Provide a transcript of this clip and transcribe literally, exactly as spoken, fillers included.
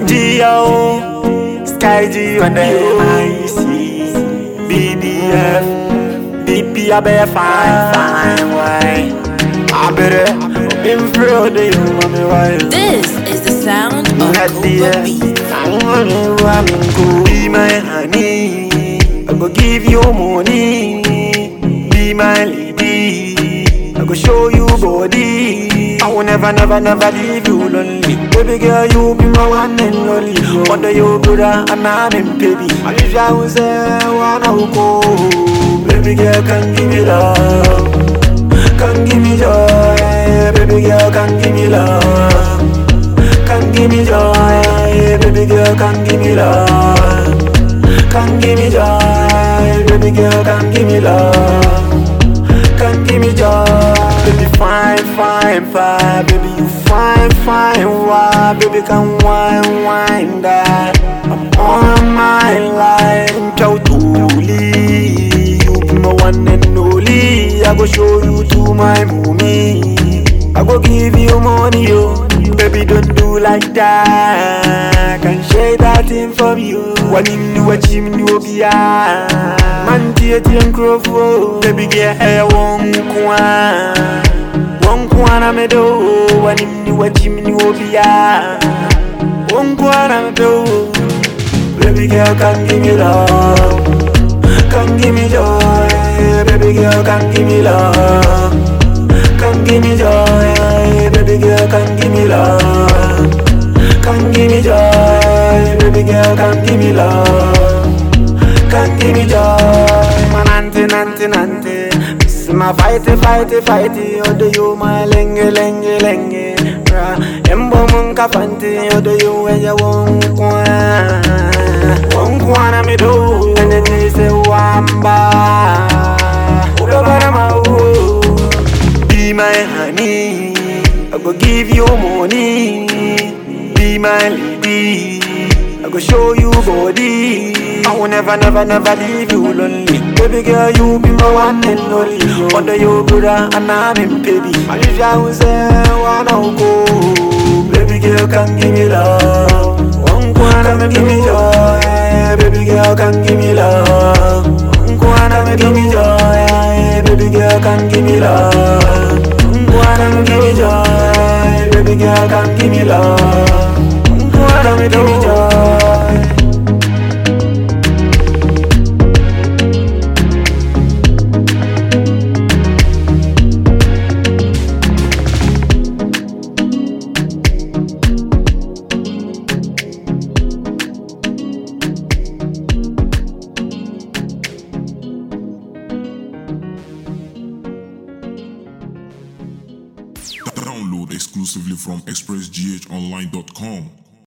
Gio, Sky G on the M I C, B B F, B P I be fine, fine, why? I better in front of you, mommy, why? This is the sound of Cooper Beats. I wanna go be my honey. I go give you money. Be my lady. I go show you body. I will never, never, never leave you lonely. Baby girl, you be my one and only. Wonder you brother and I'm in baby. I wish I was there, wanna go. Baby girl, can give me love. Can give me joy. Baby girl, can give me love. Can give me joy. Baby girl, can give me love. Can give me joy. Baby girl, can give me love. Can give me joy. Baby fine, fine, fine. Baby you fine, fine, why? Baby can wine, wine that. I'm on my life. I'm totally. You be my one and only. I go show you to my mommy. I go give you money, yo. Baby don't do like that. Can share that thing from you. One in you a chim you be a man theatre and crofo. Baby get hair one kwan. One kwan I'm a do. One in you a chim you be a one kwan I'm a do. Baby girl can give me love. Can give me joy. Baby girl can give me love. Can give me joy, baby girl, can give me love. Can give me joy, baby girl, can give me love. Can give me joy, man, auntie, auntie, auntie. This is my fighty, fighty, fighty. Odo you my lenge, lenge, lenge. Ra, embo munka fanti. Odo you when you won't kwan, won't kwan na me do. And then they say wamba, udo barama u. Be my honey, I go give you money. Be my lady, I go show you body. I will never, never, never leave you lonely. Baby girl, you be my one and only. Wonder you brother and I'm in baby. I wish I was there, wanna go. Baby girl, can give me love. One can give me joy. Baby girl, can give me love. One can give me joy. Baby girl, can give me love. Can give me joy, baby girl, can give me love. Can give me joy. Download exclusively from express g h online dot com.